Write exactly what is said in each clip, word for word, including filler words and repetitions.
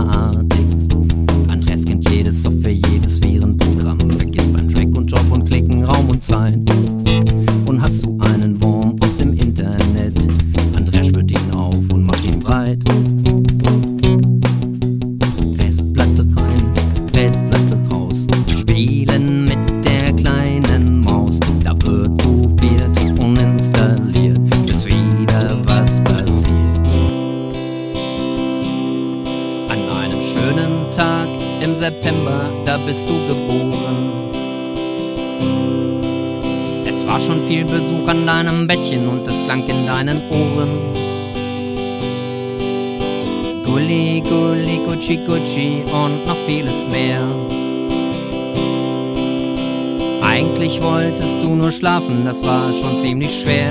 großartig. Andreas kennt jedes Software, jedes Virenprogramm. Vergiss beim Track und Job und Klicken Raum und Zeit. Und hast du einen Wurm aus dem Internet, Andreas spürt ihn auf und macht ihn breit. Festplatte rein, Festplatte raus, spielen mit der kleinen Maus. Da wird probiert und installiert, bis wieder was passiert. An einem schönen Tag im September, da bist du geboren. Es war schon viel Besuch an deinem Bettchen und es klang in deinen Ohren. Gulli, Gulli, Gucci, Gucci und noch vieles mehr. Eigentlich wolltest du nur schlafen, das war schon ziemlich schwer.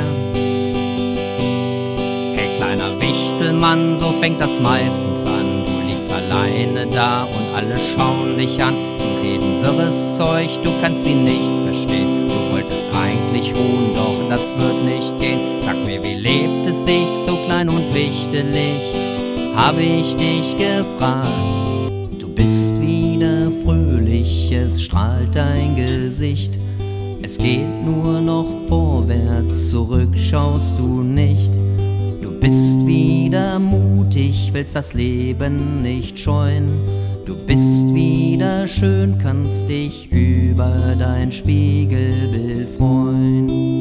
Hey kleiner Wichtelmann, so fängt das meistens an. Du liegst alleine da und alle schauen dich an. Sie reden wirres Zeug, du kannst sie nicht verstehen. Du wolltest eigentlich ruhen, doch das wird nicht gehen. Sag mir, wie lebt es sich so klein und wichtelig? Habe ich dich gefragt. Du bist wieder fröhlich, es strahlt dein Gesicht. Es geht nur noch vorwärts, zurück schaust du nicht. Du bist wieder mutig, willst das Leben nicht scheuen. Du bist wieder schön, kannst dich über dein Spiegelbild freuen.